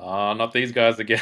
Not these guys again.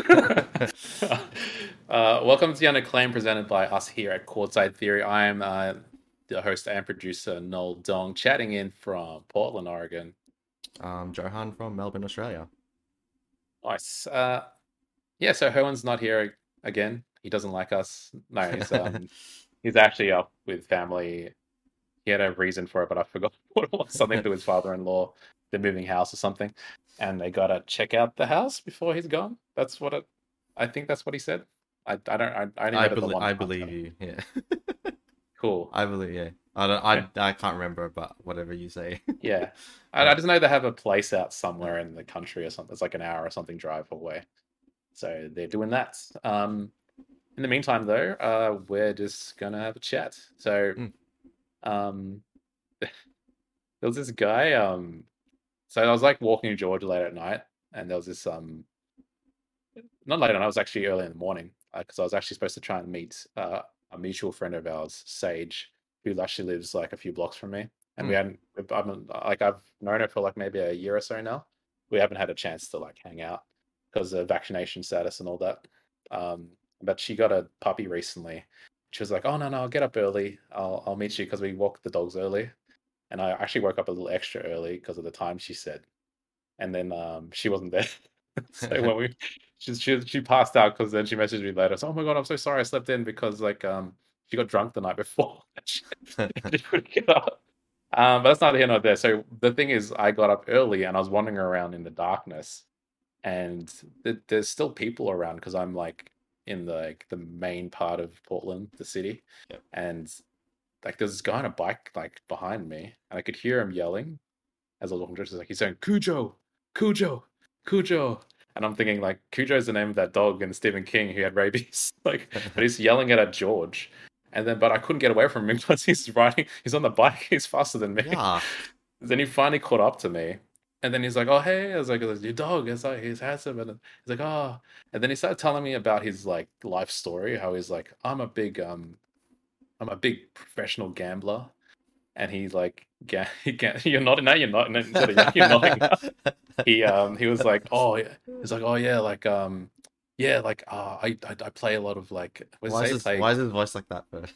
Welcome to the Unacclaimed, presented by us here at Courtside Theory. I am the host and producer, Noel Dong, chatting in from Portland, Oregon. Johan from Melbourne, Australia. Nice. Yeah, so Herwan's not here again. He doesn't like us. No, he's actually up with family. He had a reason for it, but I forgot what it was. Something to do with his father-in-law. They're moving house or something, and they gotta check out the house before he's gone. That's what it. I think that's what he said. I don't. I only read it the one I time. believe So. you. Yeah, Cool. I believe. Yeah, I don't. I can't remember, but whatever you say. Yeah, I Yeah. just know they have a place out somewhere in the country or something. It's like an hour or something drive away. So they're doing that. In the meantime, though, we're just gonna have a chat. So, Mm, um, there was this guy. So I was like walking in Georgia late at night, and there was this not late at night. It was actually early in the morning because I was actually supposed to try and meet a mutual friend of ours, Sage, who actually lives like a few blocks from me, and we mm. hadn't. I've known her for like maybe a year or so now. We haven't had a chance to like hang out because of vaccination status and all that. Um, but she got a puppy recently. She was like, "Oh no, I'll get up early. I'll meet you because we walk the dogs early." And I actually woke up a little extra early because of the time she said. And then she wasn't there. So when we she passed out because then she messaged me later. So, oh my god, I'm so sorry I slept in because like she got drunk the night before. She couldn't get up. But that's neither here nor there. So the thing is, I got up early and I was wandering around in the darkness, and there's still people around because I'm like in the main part of Portland, the city, Yep. and like there's this guy on a bike like behind me, and I could hear him yelling as I was walking. Just like he's saying Cujo, Cujo, Cujo, and I'm thinking like Cujo's the name of that dog in Stephen King who had rabies. Like, but he's yelling it at George, and then but I couldn't get away from him because he's riding. He's on the bike. He's faster than me. Yuck. Then he finally caught up to me. And then he's like, "Oh hey," I was like, "Your dog." It's like he's handsome, and he's like, "Oh." And then he started telling me about his like life story. How he's like, I'm a big professional gambler, and he's like, you're not now, you're not instead of you're nodding now. He was like, oh, yeah. He's like, oh yeah, like yeah, like I play a lot of like what does it say? Play Why is his voice like that first?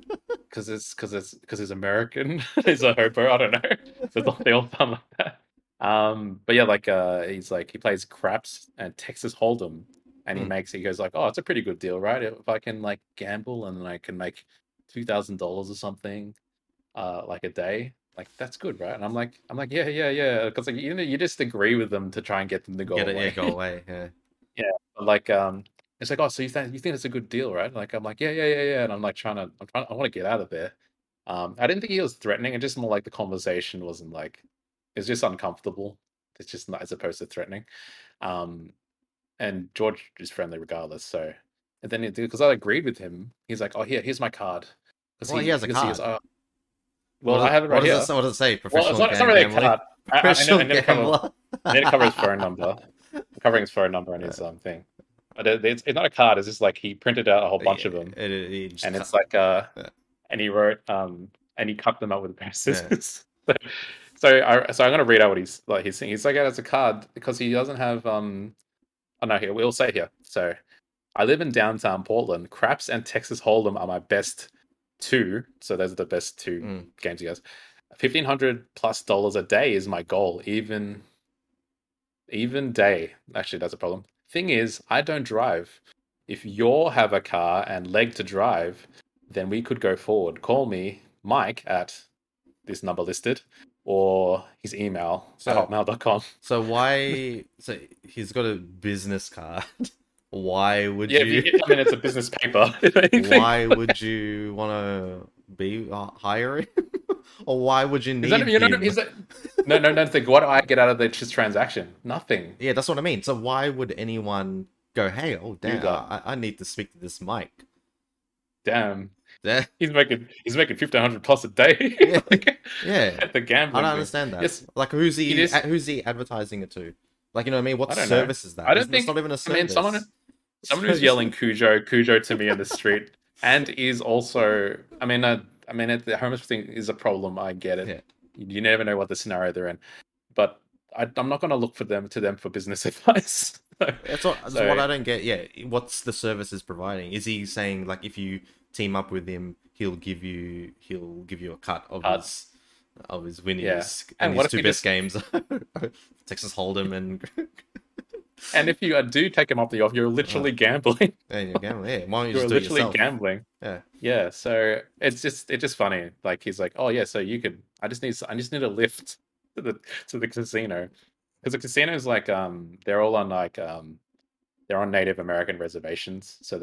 because he's American. He's a hobo. I don't know. They all sound like that. But yeah, like he's like he plays craps and Texas Hold'em, and Mm. he goes like, oh, it's a pretty good deal, right? If I can like gamble and then I can make $2,000 or something like a day, like that's good, right? And I'm like, yeah, yeah, yeah, because like you just agree with them to try and get them to go Get it? Yeah, away. go away. Yeah. Yeah, but like it's like, oh, so you think it's a good deal, right? Like I'm like, yeah, yeah, yeah, yeah, and I want to get out of there. I didn't think he was threatening, and just more like the conversation wasn't like it's just uncomfortable. It's just not as opposed to threatening. Um, and George is friendly regardless. So, and then because I agreed with him, he's like, oh, here's my card, Well, he has a because he goes, card. oh, well, I have it right here. What does it say? Well, Professional it's not really a gambling. card. I Professional need to cover. gambler. I need to cover his phone number. I'm covering his phone number and his thing. But it's not a card. It's just like he printed out a whole bunch Yeah, of them, it just and cut. it's like Yeah. and he wrote and he cut them up with a pair of Yeah. scissors. So I'm gonna read out what he's saying. He's like, yeah, it's a card because he doesn't have Oh no, here we'll say here. So I live in downtown Portland. Craps and Texas Hold'em are my best two. So those are the best two Mm. games he has. $1,500+ a day is my goal. Even day. Actually, that's a problem. Thing is, I don't drive. If you have a car and leg to drive, then we could go forward. Call me, Mike, at this number listed, or his email at So hotmail.com. So why? So he's got a business card. Why would Yeah, you? I mean, it's a business paper, if anything. Why would you want to be hiring? Or why would you Is that, need you know, him? is that, no, no, no, think, what do I get out of this transaction? Nothing. Yeah, that's what I mean. So why would anyone go, "Hey, oh Do damn, that. I need to speak to this Mike." Damn. Yeah, He's making 1,500+ a day, yeah, like yeah. at the I don't gambling thing. understand that. Yes, Like, it is. who's he advertising it to? Like, you know what I mean? What I don't know. service is that? I don't It's think. not even a I mean, service. someone So who's it's yelling Cujo to me on the street, and is also. I mean, the homeless thing is a problem. I get it. yeah. You never know what the scenario they're in, but I'm not going to look to them for business advice. That's what So I don't get. Yeah, what's the service is providing? Is he saying like if you team up with him, he'll give you a cut of his yeah. winnings and And what his if two you best just games, Texas Hold'em and and if you do take him off the off, you're uh, literally gambling. and you're gambling. Yeah, why don't you You're just do it literally yourself? gambling. Yeah. Yeah, so it's just funny. Like he's like, oh yeah, so you could. I just need a lift to the casino because the casino is like they're all on they're on Native American reservations, so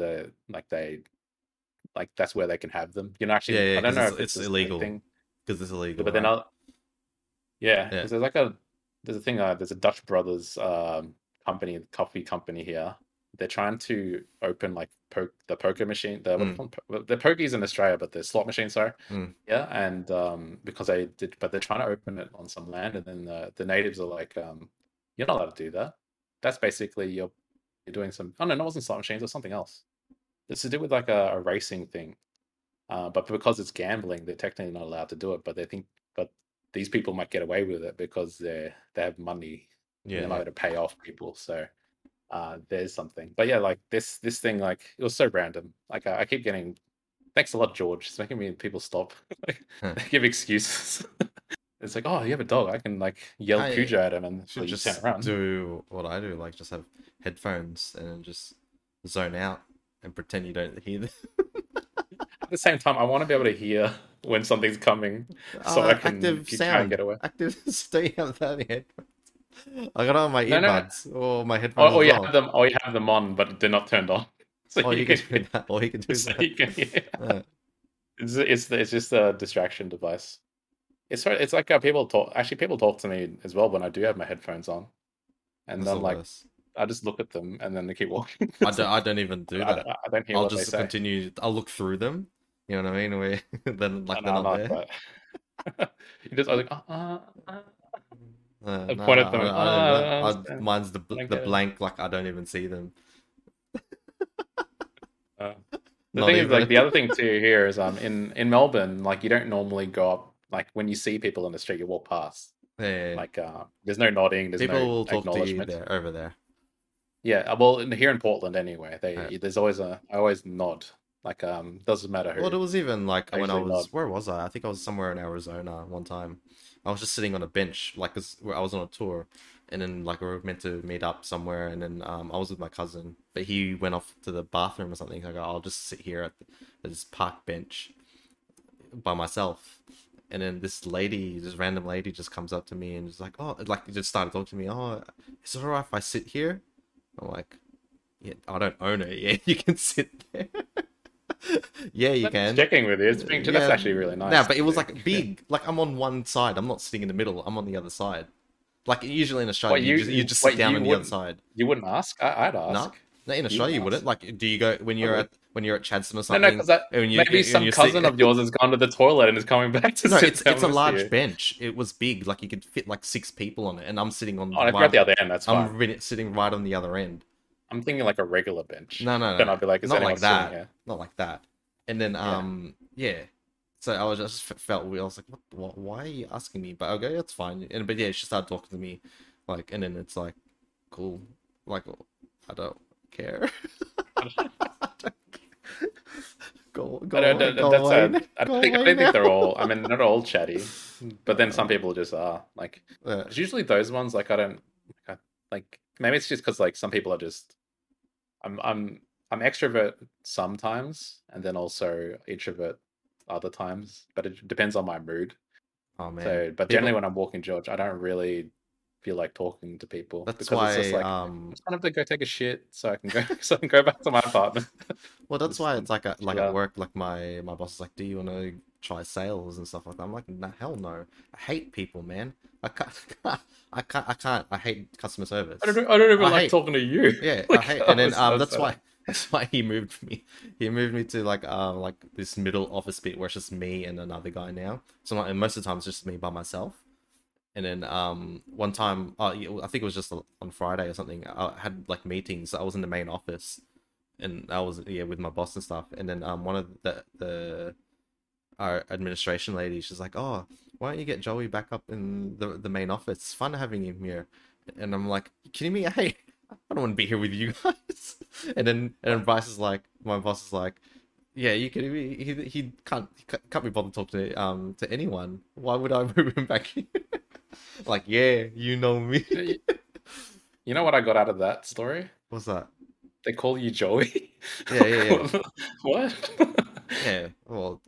like that's where they can have them. You know, Yeah, actually, yeah, I don't because know if it's it's a state illegal. thing, Because it's illegal, but they're right? not. Yeah, Yeah. because there's a thing there's a Dutch Brothers company coffee company here. They're trying to open like the poker machine the what do you Mm, call them? The pokies in Australia, but the slot machine, sorry. mm. Yeah, and because they did, but they're trying to open it on some land, and then the natives are like, you're not allowed to do that. That's basically you're doing some. Oh no, no, it wasn't slot machines or something else. It's to do with like a racing thing. But because it's gambling, they're technically not allowed to do it. But they think, but these people might get away with it because they have money and Yeah, they might be yeah. able to pay off people. So there's something. But yeah, like this thing, like it was so random. Like I keep getting thanks a lot, George. It's making me people stop. Like Huh. they give excuses. It's like, oh, you have a dog. I can like yell I Cujo at him and should you turn just around. do what I do, like just have headphones and then just zone out and pretend you don't hear them. At the same time, I want to be able to hear when something's coming, so I can Active try and sound. get away. Active. Do you have that in headphones? I got it on my No, no. earbuds or my headphones Or as well. you have them on, but they're not turned on, so Or you you can can do that. Or you can do so that. you can hear. Uh, It's just a distraction device. It's like people talk. Actually, people talk to me as well when I do have my headphones on, and that's the then like worst. I just look at them and then they keep walking. I It's don't. like I don't even do that. I don't hear I'll what they just say. continue. I'll look through them. You know what I mean? Where then like And they're I'm not not there. quite. You just I was like, I No, point at them and I don't do that. I understand. Mine's I don't the get it. blank. Like I don't even see them. Uh, the Not thing is, like, even. the other thing too here is, in Melbourne, like, you don't normally go up, like, when you see people in the street, you walk past. Yeah. Like, there's no nodding, there's People no will talk to you acknowledgement. there over there. Yeah, well, here in Portland anyway, Uh, there's always I always nod. Like, doesn't matter Well, who. it was even like I when I usually nod. was, where was I? I think I was somewhere in Arizona one time. I was just sitting on a bench, like, 'cause I was on a tour, and then like we were meant to meet up somewhere, and then I was with my cousin, but he went off to the bathroom or something. I go, I'll just sit here at this park bench by myself. And then this random lady, just comes up to me and is like, oh, like just started talking to me. Oh, is it alright if I sit here? I'm like, yeah, I don't own it. Yeah, you can sit there. Yeah, you I'm just can. checking with you. That's Yeah, actually really no, nice but to it was do. like big. Like I'm on one side. I'm not sitting in the middle. I'm on the other side. Like usually in Australia, What you just sit what down on the other side. you wouldn't ask? I'd No, ask. no, in You Australia you wouldn't wouldn't. ask? Like, do you go I would. when you're at Chadstone or No, something? because that And maybe when some you cousin sit, of yours has gone to the toilet and is coming back to no, sit it's down a with large you. bench. It was big. Like you could fit like 6 people on it, and I'm sitting on Oh, and if you're at right. the other end, that's fine. Sitting right on the other end. I'm thinking like a regular bench. No, no, Then no, I'd be like, is not anyone like sitting that. here? Not like that. And then Yeah. yeah. So I was just felt weird. I was like, what? Why are you asking me? But okay, that's fine. And but yeah, she started talking to me, like, and then it's like, cool. Like, I don't care. I Go don't, away, go that's away, go I away don't think now. they're all. I mean, not all chatty, but then some people just are. Like, Uh, it's usually those ones. Like, I don't like. Maybe it's just because like some people are just. I'm extrovert sometimes, and then also introvert other times. But it depends on my mood. oh man, So, but generally people. when I'm walking George, I don't really feel like talking to people That's because it's just why like I just want to go take a shit so I can go so I can go back to my apartment. Well, that's Just why it's like chill at out. work, like my boss is like, "Do you want to try sales and stuff like that?" I'm like, "Nah, hell no. I hate people, man. I can't, I can't. I hate customer service. I don't even I like hate, talking to you. yeah, I Like hate." And then that's that's why he moved me. He moved me to like this middle office bit where it's just me and another guy now. So and most of the time it's just me by myself. And then one time, oh, yeah, I think it was just on Friday or something. I had like meetings. I was in the main office, and I was, yeah, with my boss and stuff. And then one of the our administration lady, she's like, "Oh, why don't you get Joey back up in the main office? It's fun having him here. And I'm like, you kidding me? Hey, I don't want to be here with you guys. And then Bryce is like, my boss is like, yeah, you kidding me? He can't be bothered to talk to anyone. Why would I move him back here? Like, yeah, you know me. You know what I got out of that story? What's that? They call you Joey. Yeah, yeah, yeah. What? Yeah, well,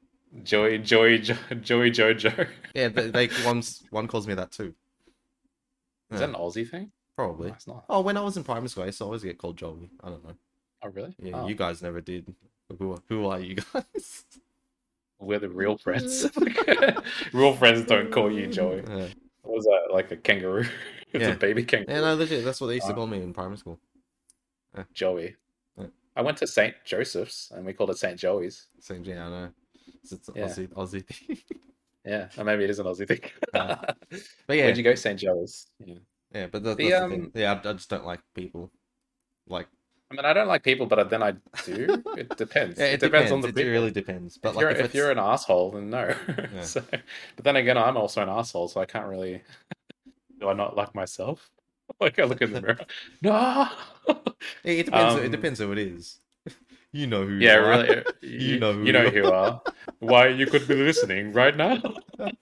Joey Jojo. yeah. One calls me that too. Is Yeah, that an Aussie thing? probably. No, it's not. Oh, when I was in primary school, I used to always get called Joey. I don't know. Oh, really? Yeah, Oh, you guys never did. Who are you guys? we're the real friends. Real friends don't call you Joey. Yeah, What was that? Like a kangaroo? It's a yeah. baby Yeah, no, kangaroo. legit. That's what they used to Uh, call me in primary school. Yeah, Joey. yeah. I went to St. Joseph's and we called it St. Joey's. Same, yeah, I know. It's an Yeah. Aussie thing. Yeah. Or maybe it is an Aussie thing. Uh, but Where'd yeah, you go, St. Joe's? Yeah. yeah. But The that's the thing. Yeah, I just don't like people. Like, I mean, I don't like people, but then I do. It yeah, depends. It it depends on depends. the It people. really depends. But If like, you're if if it's you're an asshole, then no. yeah, So, but then again, I'm also an asshole, so I can't really. Do I not like myself? Like I look in the mirror. No. it depends. It Um. depends who it is. You know who Yeah. you are. Really. You You, know who you know you who you are. Why you could be listening right now? are.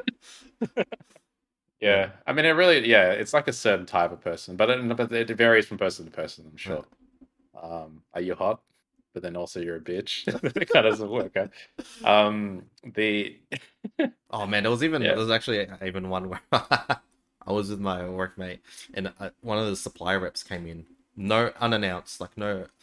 Yeah, Yeah. I mean, it really. Yeah. It's like a certain type of person, but it varies from person to person. I'm yeah. sure. Are you hot? But then also you're a bitch. That doesn't work. Huh? The Oh man, there yeah. was actually even one where I was with my workmate, and one of the supply reps came in, no unannounced, like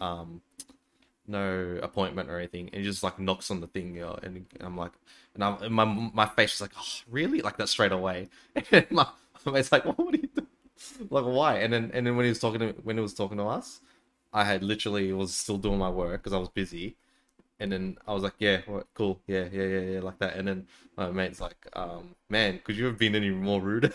no appointment or anything, and he just like knocks on the thing, and I'm like, and my face is like, oh, really, like that straight away. And my mate's like, what are you doing? Like why? And then when he was talking to us, I had literally was still doing my work because I was busy. And then I was like, yeah, what, cool, yeah, yeah, yeah, yeah, like that. And then my mate's like, man, could you have been any more rude?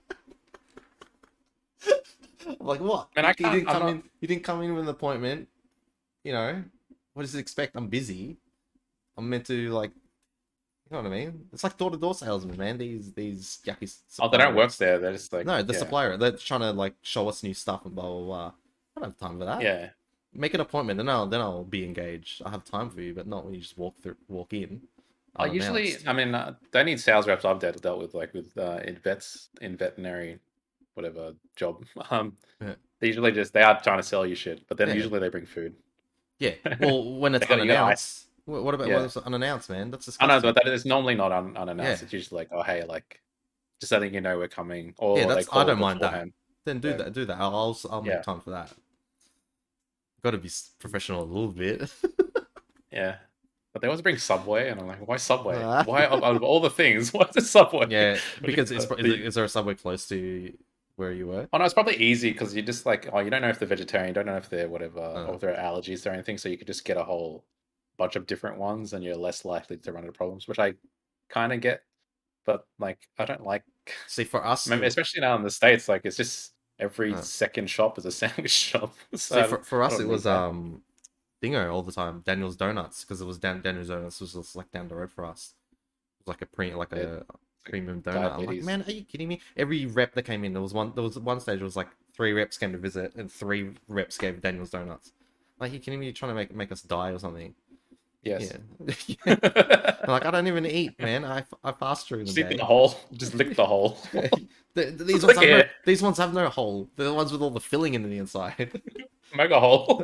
I'm like, what? And I You can't. didn't I'm come not. in. You didn't come in with an appointment. You know, what does it expect? I'm busy. I'm meant to like, you know what I mean? It's like door-to-door salesmen, man. These yucky Oh, they supply don't work reps. there. They're just like No, the yeah, supplier. They're trying to like show us new stuff and blah blah blah. I don't have time for that. yeah. Make an appointment, then I'll be engaged. I have time for you, but not when you just walk in I usually. unannounced. I mean, the only sales reps I've dealt with, like with in veterinary, whatever job. Yeah, They usually just they are trying to sell you shit, but then yeah, usually they bring food. yeah. Well, when it's They got you got ice. unannounced, what about when Yeah. it's unannounced, man? That's I know, but disgusting. that is normally not Yeah, unannounced. It's usually like, oh hey, like just letting you know we're coming, yeah. or they That's I call don't mind that. beforehand. Then do Yeah, that. Do that. I'll make yeah, time for that. Got to be professional a little bit. yeah. But they always bring Subway, and I'm like, why Subway? Why out of all the things, why is it Subway? Yeah, Which because is is there a subway close to where you were? oh no, it's probably easy because you just like, oh, you don't know if they're vegetarian, you don't know if they're whatever, or Uh, if there are allergies or anything, so you could just get a whole bunch of different ones, and you're less likely to run into problems, which I kind of get. But like, I don't like, See, for us, I mean, especially now in the States, like it's just every uh, second shop is a sandwich shop. So see for I us, don't it need was that. Dingo all the time. Daniel's Donuts because it was Daniel's Donuts was just like down the road for us. It was like Yeah, a like premium donut. I'm like, diabetes. man, are you kidding me? Every rep that came in, there was one stage. It was like 3 reps came to visit, and 3 reps gave Daniel's Donuts. Like, you kidding me? You're trying to make us die or something? Yes. Yeah. I'm like, I don't even eat, man. I fast during the Just eat the day. hole. Just lick the hole. These ones Look have no here, these ones have no hole. They're the ones with all the filling in the inside. mega hole.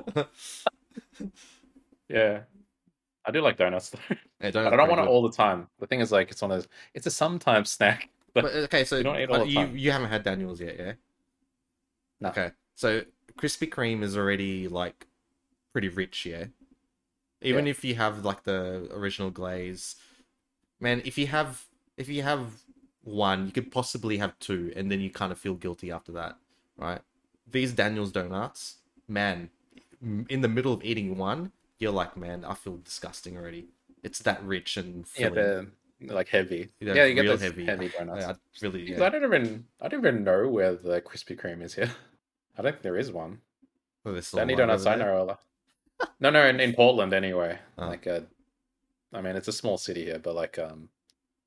Yeah, I do like donuts though, Yeah, but donuts I are don't pretty want it good. all the time. The thing is, like, it's a sometimes snack, but But okay, so you don't eat all the time. you haven't had Daniels yet, yeah? No. Okay, so Krispy Kreme is already like pretty rich, yeah. Even Yeah. if you have like the original glaze, man, if you have one, you could possibly have two, and then you kind of feel guilty after that, right? These Daniels donuts, man, in the middle of eating one, you're like, man, I feel disgusting already. It's that rich and Yeah, filling. they're like heavy. They're Yeah, you get real those heavy. heavy donuts. I really, Jeez, yeah. I don't even know where the Krispy Kreme is here. I don't think there is one. Oh, there's The still only one donuts over I there. know are no, no, in Portland anyway. Oh, Like, I mean, it's a small city here, but like,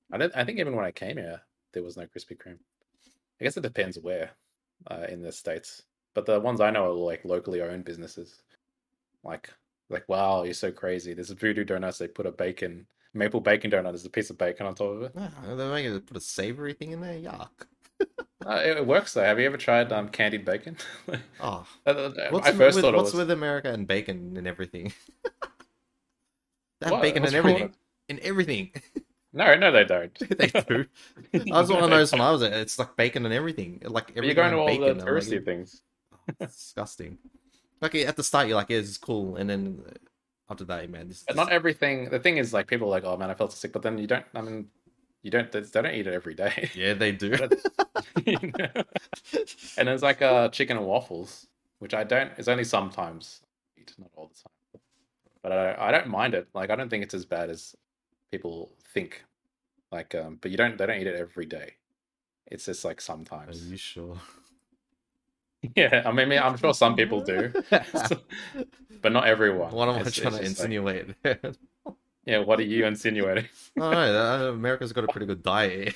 I think even when I came here, there was no Krispy Kreme. I guess it depends where in the states, but the ones I know are like locally owned businesses. Like like wow, you're so crazy. There's a Voodoo Donuts. They put a bacon maple bacon donut. There's a piece of bacon on top of it. Ah, they're making put a savory thing in there. Yuck. It works though. Have you ever tried candied bacon? Oh, I first thought it what's was with America and bacon and everything? They have what? bacon What's and wrong with everything. it? In everything. No, no, they don't. They do. I was one No, of they those when don't. I was there. It's like bacon and everything. Like You're everything going to had all the bacon. I'm like, touristy things. it's disgusting. Like at the start, you're like, yeah, this is cool, and then after that, man, this is But not just everything. The thing is, like, people are like, "Oh man, I felt sick," but then you don't. I mean, you don't. They don't eat it every day. yeah, they do. I don't- you know? And there's like chicken and waffles, which I don't. It's only sometimes I eat, not all the time. But I don't mind it. Like, I don't think it's as bad as people think. Like, but you don't. They don't eat it every day. It's just like Are sometimes. you sure? Yeah, I mean, I'm sure some people do, but not everyone. What am I It's trying to just like, insinuate there? yeah, what are you insinuating? No, no, America's got a pretty good diet.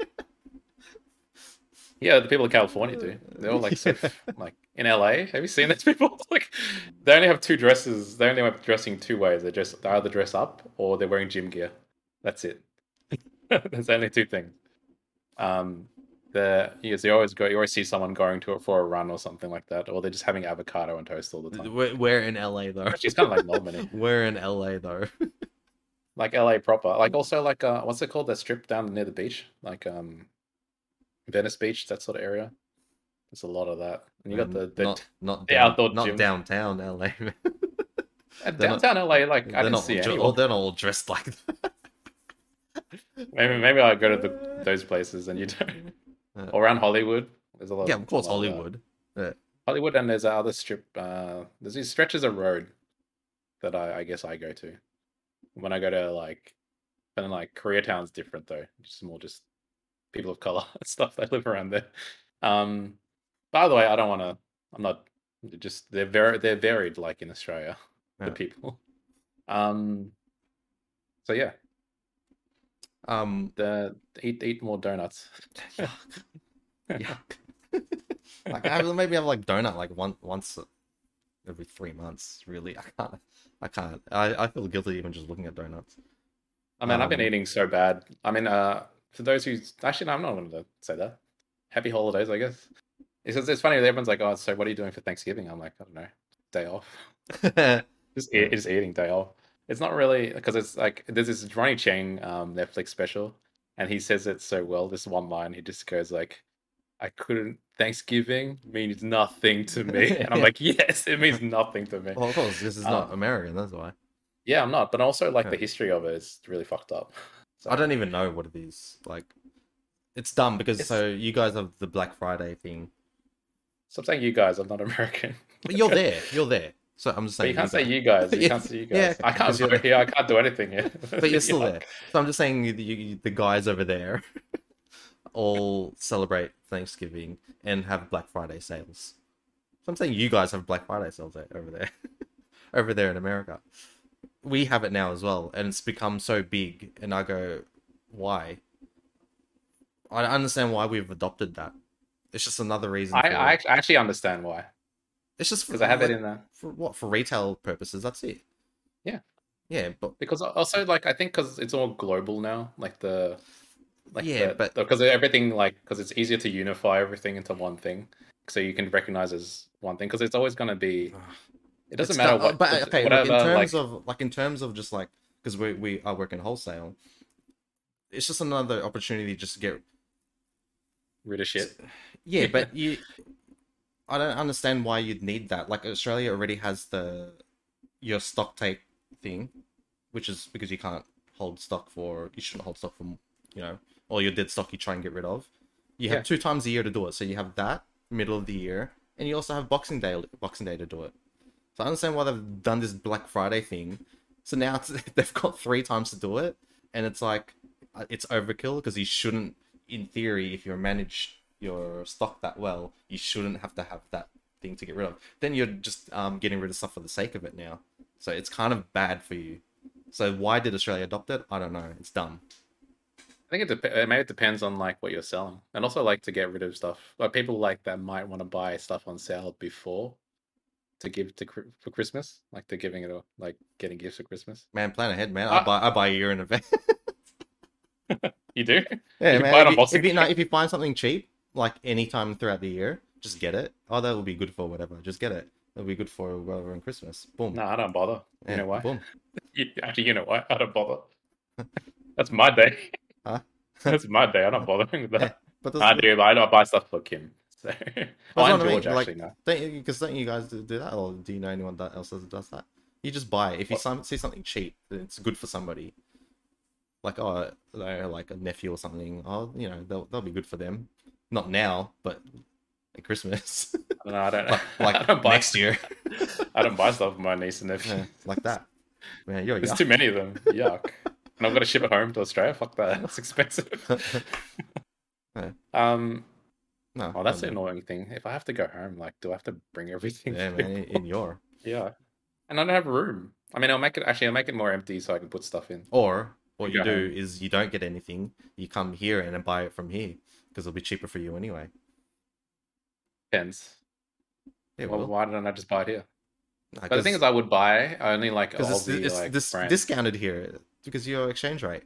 Yeah, the people of California do. They're all like so Yeah. like in LA. Have you seen these people? Like they only have two dresses. They only have dressing two ways. They either dress up or they're wearing gym gear. That's it. There's only two things. Um, yes, you always see someone going to it for a run or something like that, or they're just having avocado on toast all the time. Where in LA though? Actually, it's kind of like Melbourne, Where in LA though? like LA proper. Like also like what's it called? That strip down near the beach, like Venice Beach, that sort of area. There's a lot of that, and you got Man, the outdoor not gyms. downtown LA. Man. They're not Downtown LA, like I didn't see anyone. they're not all dressed like that. Maybe I go to those places and you don't. Or around Hollywood, there's Yeah, of course a lot of that. Hollywood. Yeah. Hollywood, and there's other strip. There's these stretches of road that I guess I go to when I go to like. And then like Koreatown's different though, just more just people of color and stuff that live around there. Um, by the way, I don't want to. I'm not. Just they're varied like in Australia, the Yeah. people. Um, so yeah, Um the eat more donuts. yuck. Like maybe have like donut like once every 3 months, really. I can't. I feel guilty even just looking at donuts. I mean, I've been Um eating so bad. I mean, for those who actually, no, I'm not going to say that. Happy holidays, I guess. It's funny. Everyone's like, "Oh, so what are you doing for Thanksgiving?" I'm like, I don't know, day off. Just eating day off. It's not really because it's like there's this Ronnie Chang Netflix special, and he says it so well. This one line, he just goes like, "I couldn't. Thanksgiving means nothing to me," and I'm like, "Yes, it means nothing to me." Well, of course, this is Um, not American, that's why. yeah, I'm not, but also like Yeah. the history of it is really fucked up. I So don't even know what it is. Like it's dumb because it's so you guys have the Black Friday thing. stop saying you guys. I'm not American. But you're there. You're there. So I'm just But saying you can't say guys. you guys. You Yeah, can't say you yeah, guys. I can't because you're vote there. here. I can't do anything here. But you're still Yuck. there. So I'm just saying the guys over there all celebrate Thanksgiving and have Black Friday sales. So I'm saying you guys have Black Friday sales over there. Over there in America. We have it now as well, and it's become so big, and I go, why? I understand why we've adopted that. It's just another reason for I actually understand why. it's just for Because I have it like in there. for what for retail purposes, that's it. Yeah. Yeah, but Because also like I think because it's all global now, yeah, but because everything like because it's easier to unify everything into one thing, so you can recognize as one thing. Because it's always going to be. It doesn't it's matter not, but okay, look, whatever in terms of just like because we are working wholesale, it's just another opportunity just to get rid of shit. yeah, but I don't understand why you'd need that. Like Australia already has your stock take thing, which is because you can't hold stock you shouldn't hold stock for all your dead stock you try and get rid of. You have Yeah. 2 times a year to do it. So you have that middle of the year, and you also have Boxing Day to do it. So I understand why they've done this Black Friday thing. So now they've got 3 times to do it, and it's like it's overkill because you shouldn't, in theory, if you manage your stock that well, you shouldn't have to have that thing to get rid of. Then you're just getting rid of stuff for the sake of it now. So it's kind of bad for you. So why did Australia adopt it? I don't know. It's dumb. think maybe it depends on like what you're selling, and also like to get rid of stuff. Like people like that might want to buy stuff on sale before to give to for Christmas, like they're giving it like getting gifts for Christmas. Man, plan ahead, man. Ah, I buy a year in advance. you do? Yeah, You can man. buy it on Boxing Day. If you find something cheap, like any time throughout the year, just get it. Oh, that will be good for whatever. Just get it. It'll be good for whatever on Christmas. Boom. No, I don't bother. You Yeah, know why? boom. Actually, you know why? I don't bother. That's my day. Huh? That's my day. I'm not bothering with Yeah, that. but I do. I don't buy stuff for Kim. So, oh, that's and what I mean. George actually Like, no. don't you guys do that, or do you know anyone that else that does that? You just buy it. If you What? see something cheap, it's good for somebody. Like, oh, they're like a nephew or something. Oh, you know, they'll be good for them. Not now, but at Christmas, I don't know. I don't. like I don't buy next year. I don't buy stuff for my niece and nephew. Yeah, like that. Man, you're There's yuck. too many of them. Yuck. And I've got to ship it home to Australia. Fuck that. It's expensive. Yeah. Um. No, Oh, that's the no. annoying thing. If I have to go home, like, do I have to bring everything? Yeah, man, in your Yeah. And I don't have room. I mean, I'll make it more empty so I can put stuff in. or what You you go do home. is you don't get anything. You come here and then buy it from here because it'll be cheaper for you anyway. Depends. Yeah, Well, well, why don't I just buy it here? But the thing because is, I would buy only like because Aussie it's like this brands. discounted here because your exchange rate.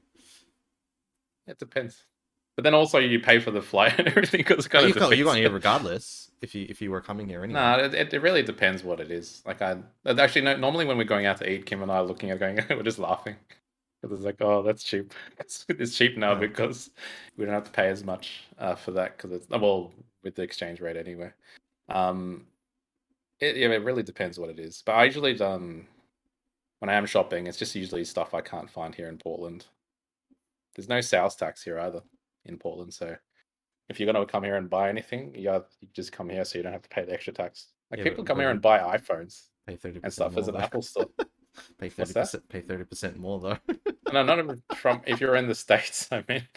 It depends. But then also you pay for the flight and everything because it But kind of you defeats got here it. regardless if you were coming here anyway. Nah, it really depends what it is. Like actually no, normally when we're going out to eat, Kim and I are looking at going, we're just laughing because it's like, oh, that's cheap. It's cheap now Yeah. because we don't have to pay as much for that because it's well with the exchange rate anyway. Um, it really depends what it is. But I usually when I am shopping, it's just usually stuff I can't find here in Portland. There's no sales tax here either in Portland, so if you're gonna come here and buy anything, you just come here so you don't have to pay the extra tax. Like Yeah, people come but here we and buy iPhones pay 30% and stuff as more an though. Apple store. Pay What's that? 30% more though. No, not even from if you're in the States. I mean,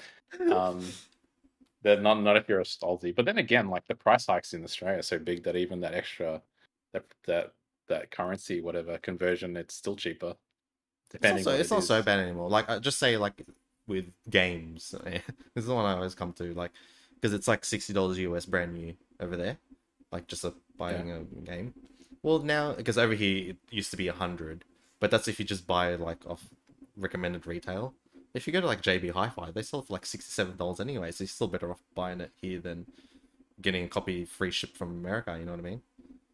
they're not if you're a Aussie. But then again, like the price hikes in Australia are so big that even that extra that that that currency whatever conversion, it's still cheaper depending what It's it not so is. bad anymore. Like just say like with games, this is the one I always come to. Like because it's like $60 US brand new over there, like just buying a game. Well now because over here it used to be 100, but that's if you just buy like off recommended retail. If you go to like JB Hi-Fi, they sell it for like $67 anyway, so you're still better off buying it here than getting a copy free shipped from America. You know what I mean?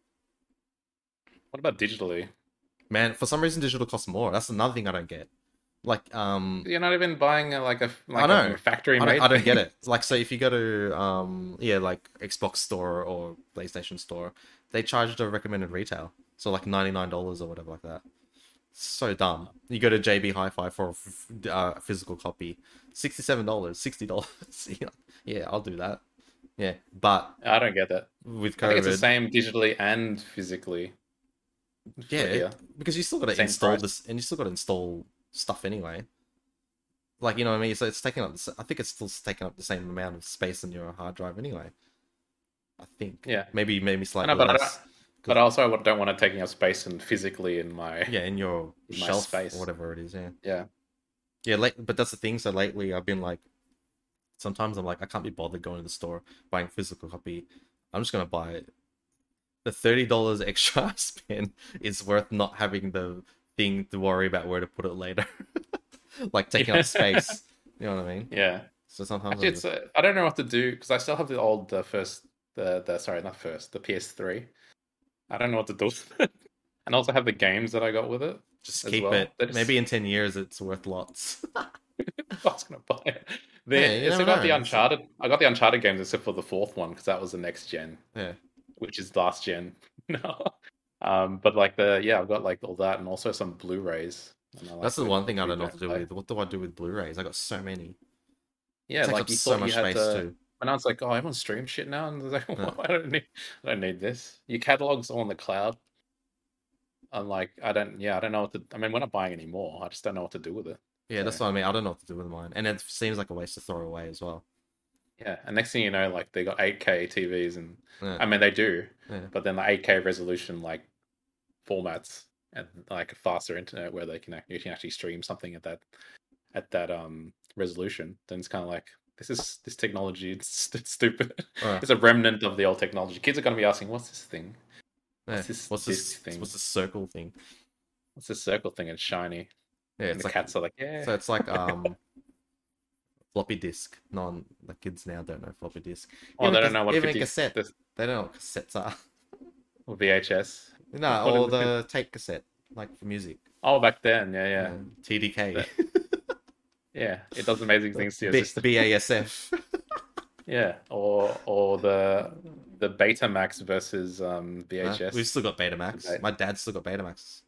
What about digitally? Man, for some reason digital costs more. That's another thing I don't get. Like You're not even buying I know. a factory made. I don't get it. Like, so if you go to yeah, like Xbox store or PlayStation store, they charge the recommended retail, so like $99 or whatever like that. So dumb. You go to JB Hi-Fi for a physical copy, $67, $60. Yeah, I'll do that. Yeah, but I don't get that. with I think it's the COVID, same digitally and physically for yeah, here. because you still got to Same install price. this, and you still got to install stuff anyway. Like, you know what I mean? So it's taking up. I think it's still taking up the same amount of space on your hard drive anyway. I think. Yeah. Maybe I slightly know, but less. but also I don't want to taking up space and physically in my Yeah, in your in my shelf space. or whatever it is. Yeah. Yeah. Yeah. But that's the thing. So lately, I've been like, sometimes I'm like, I can't be bothered going to the store buying physical copy. I'm just gonna buy it. The $30 extra I spend is worth not having the thing to worry about where to put it later, like taking up space. You know what I mean? Yeah. So sometimes Actually, I'm it's just, I don't know what to do because I still have the old the sorry not first the PS3. I don't know what to do with it, and also have the games that I got with it just as keep well. it. They're just Maybe in 10 years it's worth lots. I was gonna buy it. Yeah, you I never still got the know. Uncharted. I got the Uncharted games except for the fourth one because that was the next gen, Yeah. which is last gen. No. But like I've got like all that and also some Blu-rays. And I like That's the one thing I to don't know what to do play. with. What do I do with Blu-rays? I got so many. Yeah, Take like up you so thought you much had space to. too. And I was like, oh, everyone streams shit now, and I was like, Yeah. well, I don't need this. Your catalog's all on the cloud. I'm like, I don't know what to. I mean, we're not buying any more. I just don't know what to do with it. Yeah, that's So what I mean. I don't know what to do with mine, and it seems like a waste to throw away as well. yeah, and next thing you know, like they got 8K TVs, and Yeah, I mean they do, yeah, but then the 8K resolution like formats and like a faster internet where you can actually stream something at that resolution, then it's kind of like this technology. It's stupid. Uh, It's a remnant of the old technology. Kids are gonna be asking, "What's this thing? yeah. What's this What's disc this? thing? What's this circle thing? What's this circle thing? It's shiny." Yeah, And it's the like cats are like, "Yeah." so. It's like floppy disk. Non the kids now don't know floppy disk. Oh, they don't know what Even 50 cassette. this They don't know what cassettes are. or VHS. No, What or is it? the tape cassette, like for music. Oh, back then, yeah, yeah, TDK. That- yeah. It does amazing things to your system. BASF. Yeah, or the Betamax versus VHS. We've still got Betamax. debate. My dad still got Betamax.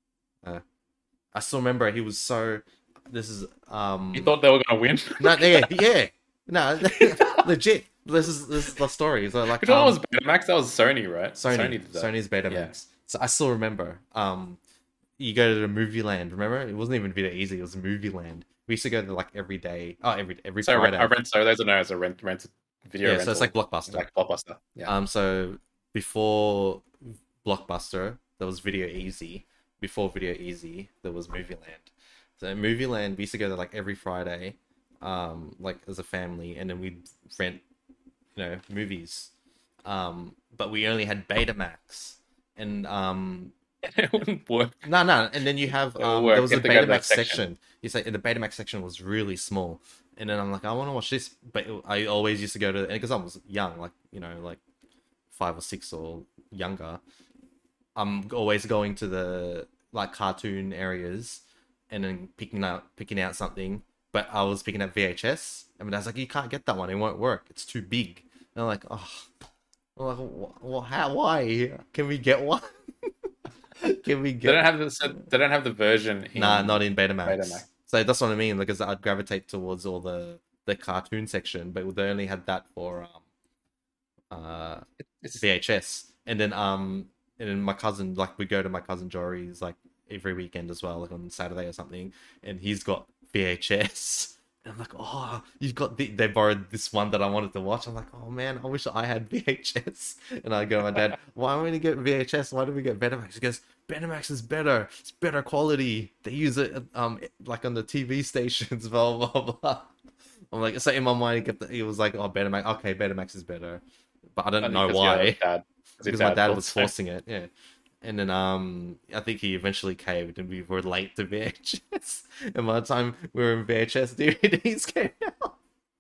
I still remember he was so. This is You thought they were gonna win? No, yeah. No, legit. This is the story. So like, Which one was Betamax? That was Sony, right? Sony. did that. Sony's Betamax. Yeah. So I still remember. You go to the movie land. Remember, it wasn't even Video Easy. It was Movie Land. We used to go there like every day. Oh, every So Friday. I rent. So those are known as a rent video. Yeah, rental, so it's like Blockbuster. like Blockbuster. Yeah. So before Blockbuster, there was Video Easy. Before Video Easy, there was Movie Land. So Movie Land, we used to go there like every Friday, like as a family, and then we'd rent, movies. But we only had Betamax, and It wouldn't work. no, and then you have It'll work. there was You a have to go to that Betamax section. section. You say the Betamax section was really small, and then I'm like, I want to watch this, but I always used to go to, because I was young, like like 5 or 6 or younger. I'm always going to the like cartoon areas, and then picking out something. But I was picking up VHS, and I was like, you can't get that one; it won't work. It's too big. And I'm like, oh, well, how? Why? Can we get one? Can we They get? don't have they don't have the version. Nah, not in Betamax. Betamax. So that's what I mean. Because I'd gravitate towards all the cartoon section, but they only had that for It's VHS. And then my cousin, like, we go to my cousin Jory's like every weekend as well, like on Saturday or something, and he's got VHS. And I'm like, oh, you've got they borrowed this one that I wanted to watch. I'm like, oh man, I wish I had VHS. And I go to my dad, why am we get VHS? Why do we get Betamax? He goes, Betamax is better. It's better quality. They use it like on the TV stations, blah blah blah. I'm like, so in my mind, he was like, oh, Betamax. Okay, Betamax is better, but I don't know why. Because my dad was forcing it, yeah. And then I think he eventually caved, and we were late to VHS. And by the time we were in VHS, DVDs came out.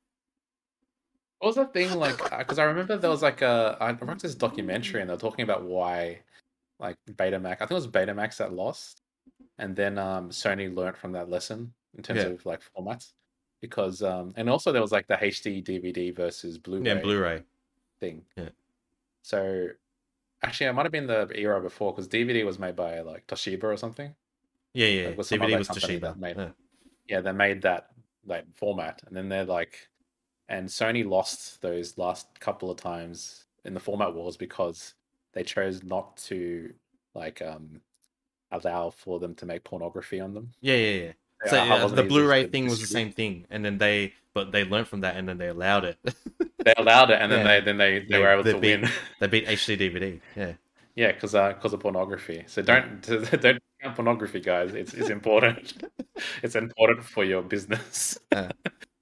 What was that thing like? Because I remember there was like I watched this documentary, and they're talking about why, like Betamax. I think it was Betamax that lost, and then Sony learned from that lesson in terms of like formats, because and also there was like the HD DVD versus Blu-ray Yeah, Blu-ray thing. Yeah. So actually, it might have been the era before, because DVD was made by like Toshiba or something. Yeah. Like, with some DVD other was company Toshiba. that made- Yeah. Yeah, they made that like format, and then they're like, and Sony lost those last couple of times in the format wars because they chose not to like allow for them to make pornography on them. Yeah. Yeah, So I wasn't the easy Blu-ray to thing was the distribute. same thing, and then they learned from that, and then they allowed it. They allowed it, and then Yeah. they were able to beat, win. They beat HD DVD. Yeah. Yeah, because of pornography. So don't count pornography, guys. It's important. It's important for your business. Yeah.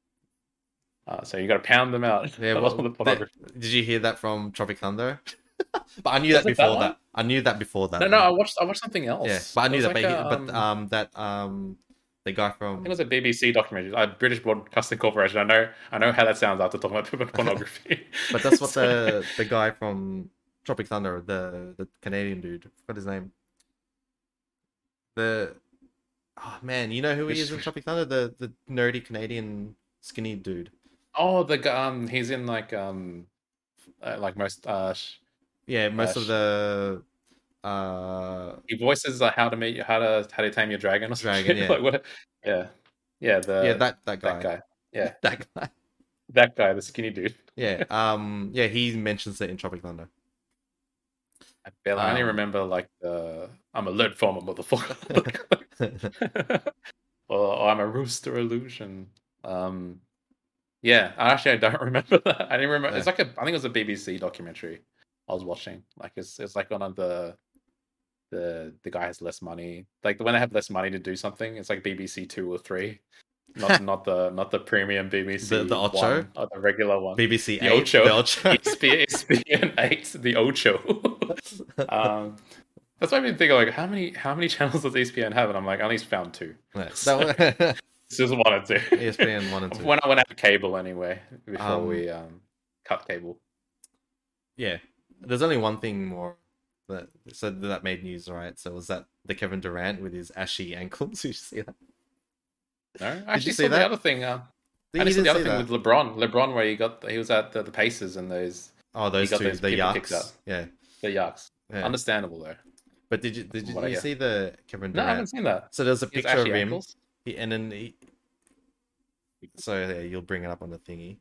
So you got to pound them out. Yeah, all the pornography. Did you hear that from Tropic Thunder? But I knew Was that it that before one? that. I knew that before that. No, I watched something else. Yeah, but I knew It that. was like The guy I from think it was a BBC documentary, British Broadcasting Corporation. I know how that sounds after talking about pornography. but that's what So- the guy from Tropic Thunder, the Canadian dude, what his name? Oh man, you know who he is in Tropic Thunder? The nerdy Canadian skinny dude. Oh, the guy. He's in like most Yeah, most of the he voices how to tame your dragon or something. Dragon, yeah. Like what? Yeah. that guy. That guy. Yeah, That guy. that guy, the skinny dude. Yeah. Yeah, he mentions it in Tropic Thunder. I only remember like I'm a lead farmer, motherfucker. or I'm a rooster illusion. Yeah, I don't remember that. I didn't remember. It's like I think it was a BBC documentary I was watching. Like it's like one of the guy has less money. Like when they have less money to do something, it's like BBC 2 or 3. not the premium BBC The Ocho? one or the regular one. BBC The 8, Ocho. the Ocho. ESPN 8, the Ocho. That's why I've been thinking, like, how many channels does ESPN have? And I'm like, I only found two. Yeah, So, that it's just one or two. ESPN 1 and 2. When I went out cable anyway, before we cut cable. Yeah, there's only one thing more that made news, right? So was that the Kevin Durant with his ashy ankles? Did you see that? No, I you actually see saw that? the other thing. I You just saw the didn't other see thing that? with LeBron. LeBron, where he was at the Pacers and those Oh, those got two, those the people kicked out. Yucks. Yeah. the Yucks. Yeah. Understandable though. But did you What I get. see the Kevin No, I haven't Durant? seen that. So there's a His picture of ashy him, ankles? and then so yeah, you'll bring it up on the thingy.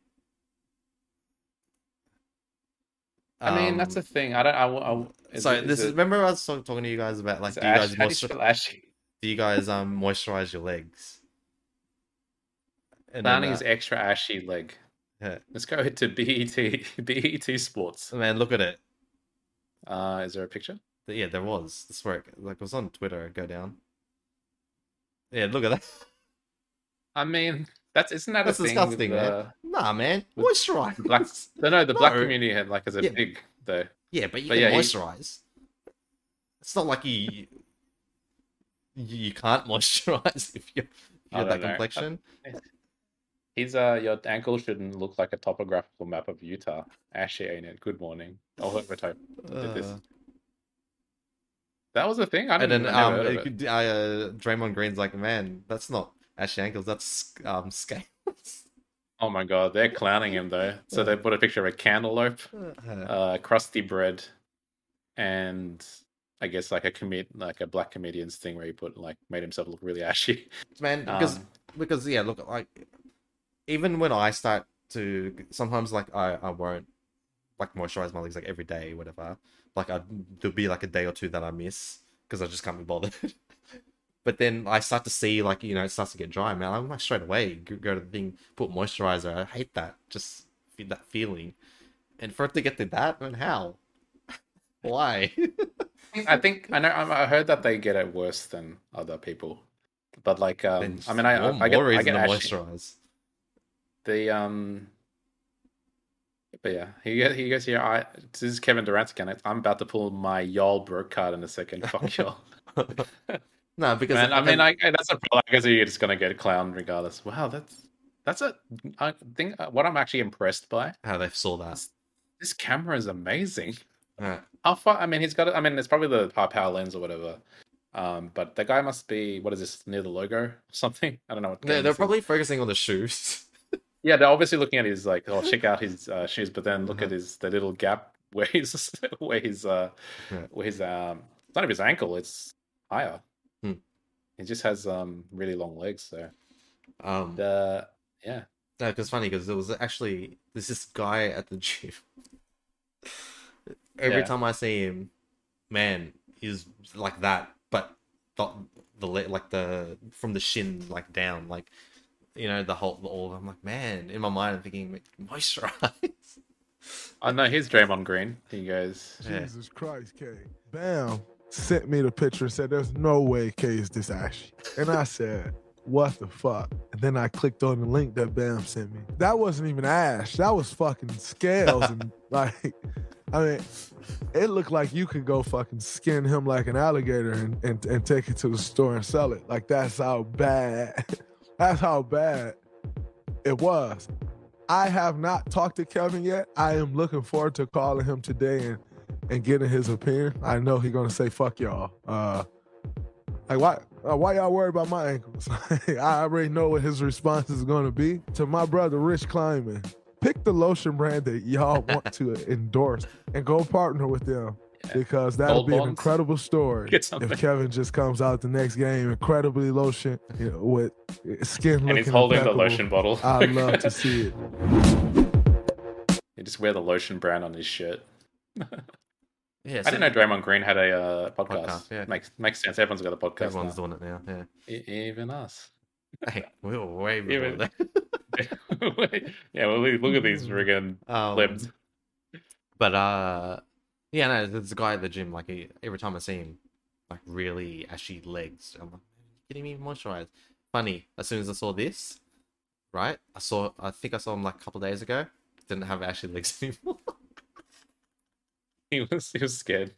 I mean, that's the thing. I don't. Remember I was talking to you guys about like, do you guys how do you spell ashy? moisturize your legs? And Planning then, is extra ashy leg. yeah. Let's go to BET Sports. Man, look at it. Is there a picture? Yeah, there was. That's where it was on Twitter. Go down. Yeah, look at that. I mean, isn't that That's a thing? disgusting, man. Nah, man. Moisturize. Black, the black No. community had like as a Yeah. big though. Yeah, but you But can yeah, moisturize. It's not like you can't moisturize if you I have that don't know. complexion. Your ankle shouldn't look like a topographical map of Utah. Ashy, ain't it? Good morning. Oh, whoever did this. That was a thing. I And didn't. then I never heard of it. Draymond Green's like, man, that's not ashy ankles, that's scales. Oh my god, they're clowning him though. So they put a picture of a cantaloupe, crusty bread, and I guess like a black comedian's thing where he made himself look really ashy. Man, because yeah, look, like even when I start to sometimes like I won't like moisturize my legs like every day, whatever. Like there'll be like a day or two that I miss because I just can't be bothered. But then I start to see like, you know, it starts to get dry, man. I'm like straight away go to the thing, put moisturizer. I hate that, just that feeling. And for it to get to that, man, how? Why? I heard that they get it worse than other people, but like I get moisturize. But yeah, he goes here. This is Kevin Durant again. I'm about to pull my y'all broke card in a second. Fuck y'all. No, because Man, that's a problem. I guess you're just gonna get clowned regardless. Wow, that's a I think what I'm actually impressed by. How they saw that. This camera is amazing. Yeah. How far? I mean, he's got. I mean, it's probably the high power lens or whatever. But the guy must be. What is this, near the logo or something? I don't know what. They're probably focusing on the shoes. Yeah, they're obviously looking at his check out his shoes, but then look at the little gap where his it's not even his ankle, it's higher. He just has really long legs, so yeah. No, because funny because there was actually this guy at the gym. Every time I see him, man, he's like that, but the from the shin like down, like, you know, all. I'm like, man, in my mind, I'm thinking moisturize. I know he's Draymond Green. He goes, Jesus Christ, K. Bam sent me the picture and said, "There's no way K is this ashy," and I said, "What the fuck?" And then I clicked on the link that Bam sent me. That wasn't even ash. That was fucking scales and like. I mean, it looked like you could go fucking skin him like an alligator and take it to the store and sell it. Like, that's how bad it was. I have not talked to Kevin yet. I am looking forward to calling him today and getting his opinion. I know he's gonna say, "Fuck y'all." Like, why y'all worried about my ankles? I already know what his response is gonna be. To my brother, Rich Kleiman, pick the lotion brand that y'all want to endorse and go partner with them, because that'll be an incredible story if Kevin just comes out the next game incredibly lotion, you know, with skin looking and he's holding impeccable. the lotion bottle. I'd love to see it. He just wear the lotion brand on his shirt. Yeah, I didn't know Draymond Green had a podcast. Yeah. Makes sense. Everyone's got a podcast. Everyone's doing it now. Yeah, even us. Hey, we were way before that. Yeah, well, look at these friggin' clips. But yeah, no, there's a guy at the gym. Like, every time I see him, like really ashy legs. I'm like, getting me moisturized. Funny. As soon as I saw this, right? I think I saw him like a couple of days ago. Didn't have ashy legs anymore. He was scared.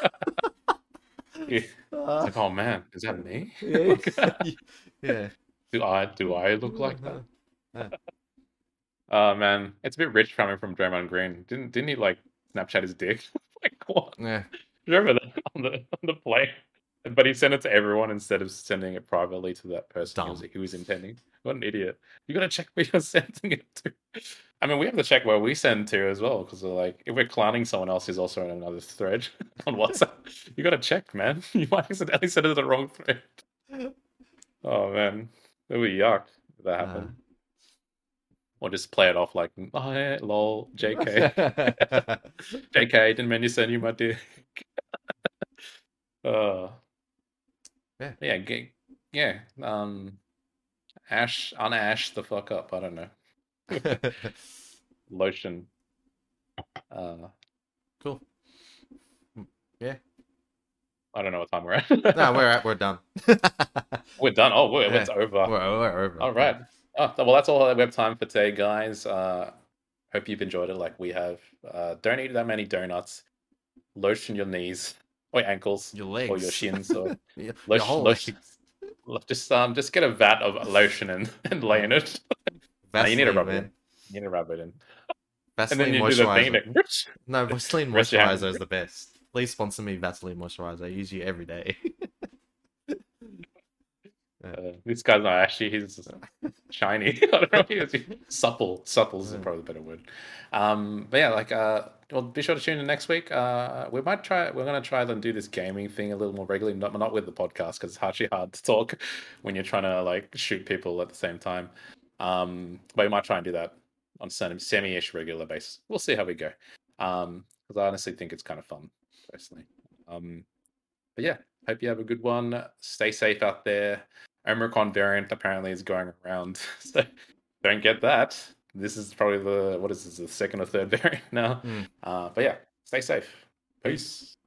He's like, oh man, is that me? yeah, yeah. Do I look like that? Oh man, it's a bit rich coming from Draymond Green. Didn't he like Snapchat his dick? Like what? Yeah. Remember that on the play? But he sent it to everyone instead of sending it privately to that person Dumb. he was intending. What an idiot! You gotta check where you're sending it to. I mean, we have to check where we send to as well because we're like, if we're clowning someone else who's also in another thread on WhatsApp, you gotta check, man. You might accidentally send it to the wrong thread. Oh man, that would be yuck if that happened. Or just play it off like, oh yeah, lol, JK. JK, didn't mean to send you my dick. Uh, Yeah. yeah. Unash the fuck up. I don't know. Lotion. Cool. Yeah. I don't know what time we're at. No, we're done. We're done. Oh, Yeah. it's over. We're over. All right. Oh, well, that's all we have time for today, guys. Hope you've enjoyed it like we have. Don't eat that many donuts. Lotion your knees or your ankles Your legs. or your shins or your lotion. whole legs. Just get a vat of lotion and lay in it. No, you need to rub it in. You need to rub it in. Vaseline and then you do the thing moisturizer. that, No, Vaseline Rest your hands. moisturizer is the best. Please sponsor me Vaseline moisturizer. I use you every day. this guy's not ashy, he's shiny. I don't know. He's supple. Supple is probably the better word. But yeah, like well, be sure to tune in next week. We're gonna try and do this gaming thing a little more regularly, not with the podcast because it's actually hard to talk when you're trying to like shoot people at the same time. But we might try and do that on semi-ish regular basis. We'll see how we go. Because I honestly think it's kind of fun, personally. But yeah, hope you have a good one. Stay safe out there. Omicron variant apparently is going around, so don't get that. This is probably the second or third variant now. But yeah, stay safe. Peace.